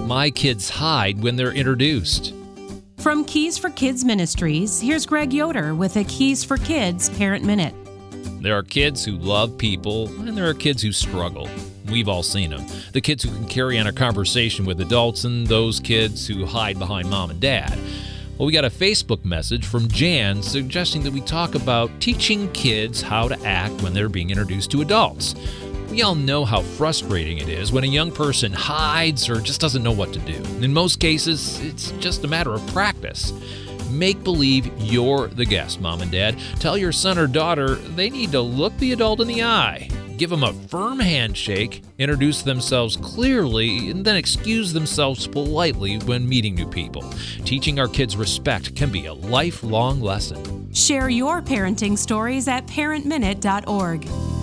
my kids hide when they're introduced? From Keys for Kids Ministries, here's Greg Yoder with a Keys for Kids Parent Minute. There are kids who love people, and there are kids who struggle. We've all seen them. The kids who can carry on a conversation with adults and those kids who hide behind mom and dad. Well, we got a Facebook message from Jan suggesting that we talk about teaching kids how to act when they're being introduced to adults. We all know how frustrating it is when a young person hides or just doesn't know what to do. In most cases, it's just a matter of practice. Make believe you're the guest, mom and dad. Tell your son or daughter they need to look the adult in the eye. Give them a firm handshake, introduce themselves clearly, and then excuse themselves politely when meeting new people. Teaching our kids respect can be a lifelong lesson. Share your parenting stories at parentminute.org.